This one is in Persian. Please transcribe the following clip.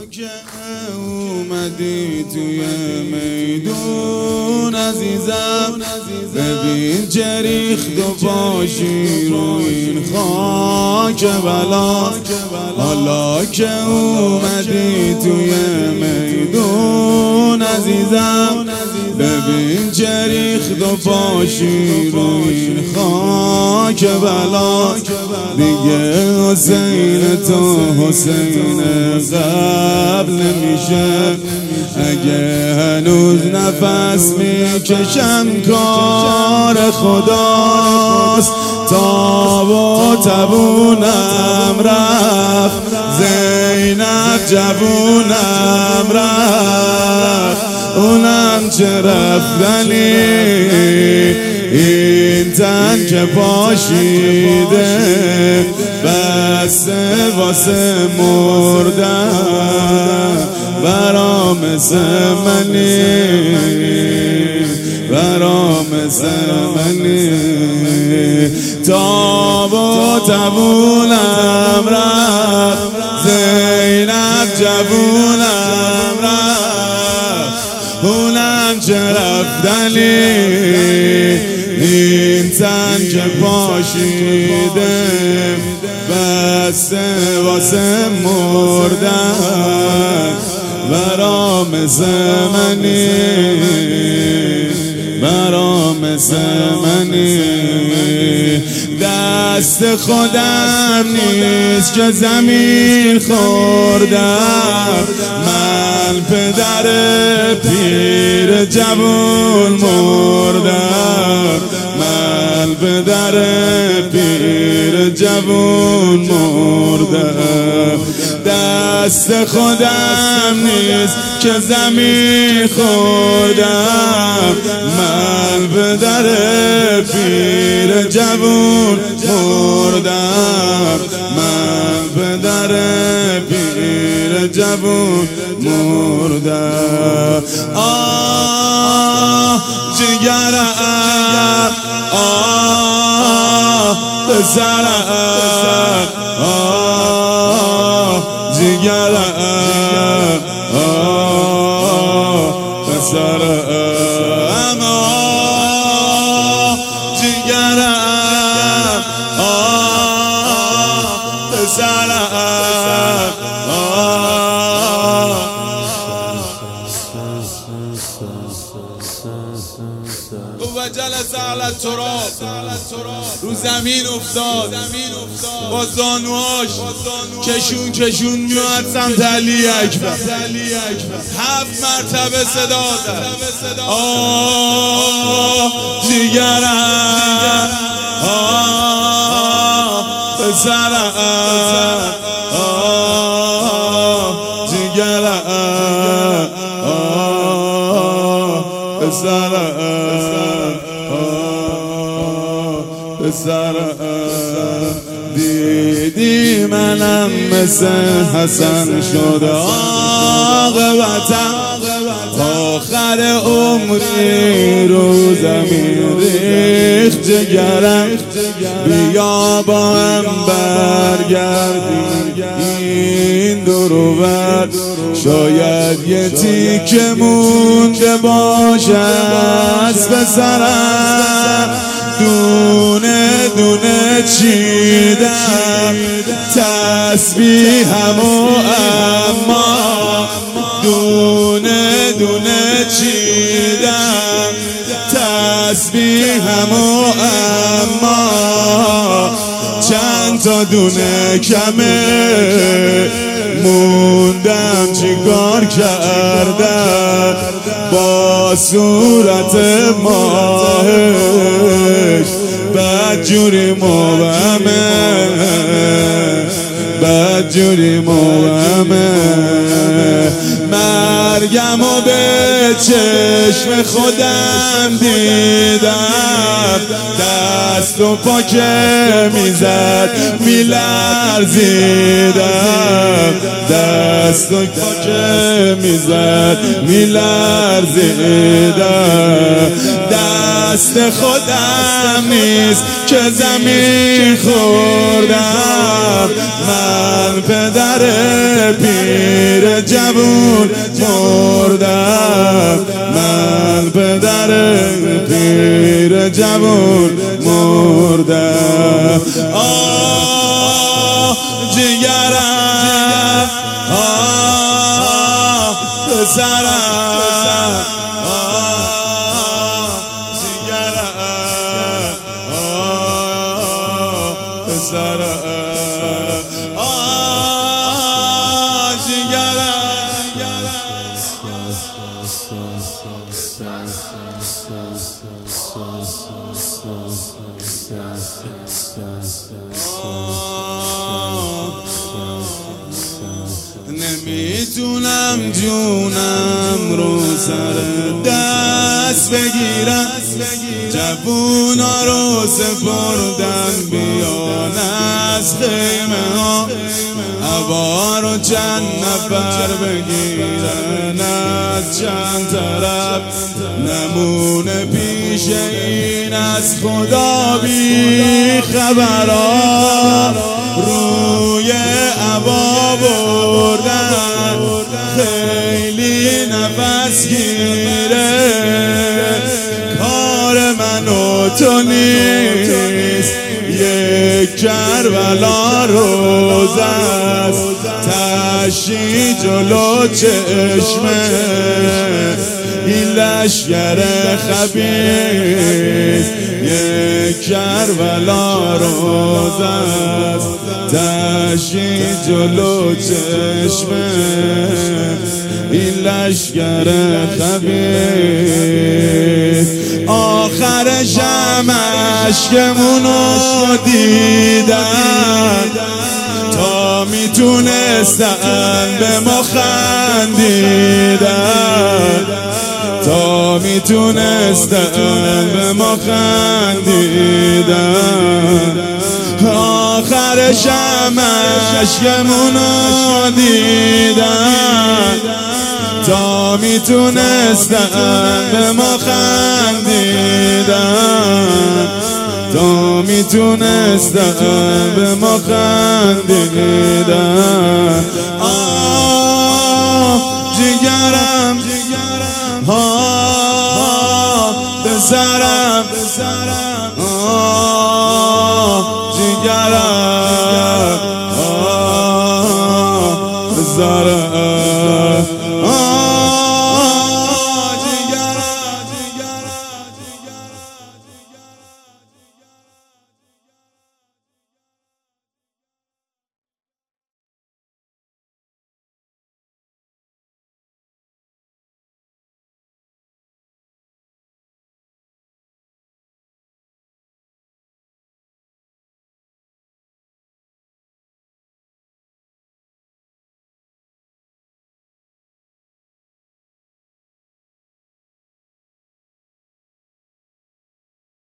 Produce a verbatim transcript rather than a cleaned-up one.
که اومدی توی میدون عزیزم، ببین چه ریخت و پاشی رو این خاک بلا. حالا که اومدی توی میدون عزیزم، ببین چه ریخت و پاشی رو این خاک بلا. دیگه حسین تو حسین قبل نمیشه، اگه هنوز نفس میکشم کار خداست. تاب و تبونم رفت، زینب جوونم رفت، اونم چه رفتنی این تن که پاشیده، بسته واسه مردن برام زمنی، برام زمنی. تاب و تبونم رفت، زینب جوونم رفت، اونم چه رفتنی این تن که پاشیده، بسته واسه مردن برام زمنی، برام زمنی. دست خودم نیست که زمین خوردم، من پدر پیر جوون مردم، من پدر پیر جوون مردم. دست خودم نیست که زمین خوردم، من پدر پیر جوون مردم، من پدر پیر جوون مردم. آه جگرم، آه پسرم، آه جگرم، آه پسرم، آه جگرم، آه پسرم، آه. و جلس علی التراب، رو زمین افتاد با زانوهاش، کشون کشون میاد سمت علی اکبر. هفت مرتبه صدا زد، آه جگرم، آه پسرم، آه جگرم، آه پسرم، پسرم. دیدی منم مثل حسن شده عاقبتم، آخر عمری رو زمین ریخت جگرم. بیا با هم برگردیم این دور و بر، شاید یه تیکه مونده باشه از پسرم. دونه دونه چیدم تسبیحم و اما، دونه دونه چیدم تسبیحم و اما، چند تا دونه کمه موندم چیکار کردم با صورت ماهش، بدجوری مبهمه، بدجوری مبهمه. مرگم و به چشم خودم دیدم، دست و پا که میزد میلرزیدم، دست و پا که میزد میلرزیدم. دست خودم نیست که زمین خوردم، من پدر پیر جوون مردم، من پدر پیر جوون مردم. آه جگرم، آه پسرم، آه جگرم، آه پسرم، آه جگرم. نمیتونم جونم رو سر دست بگیرم، جوونا رو سپردن بیان از خیمه ها، هوا رو چند نفر بگیرن از چند طرف، نمونه پیش این از خدا بی خبرها، روی هوا بردن خیلی نفس گیره، کار من و تو نیست، یک کربلا روز است، تشی جلو چشمه این لشگر خبیث، یک کربلا روز است، تشی جلو چشمه این لشگر خبیث. آخرشم عشقمونو دیدن تا میتونستن به ما خندیدن، تا میتونستن به ما خندیدن. آخرشم عشقمونو دیدن تا میتونستن به ما خندیدن، تا میتونستن به ما خندیدن. آه جگرم، آه پسرم، آه جگرم، آه پسرم.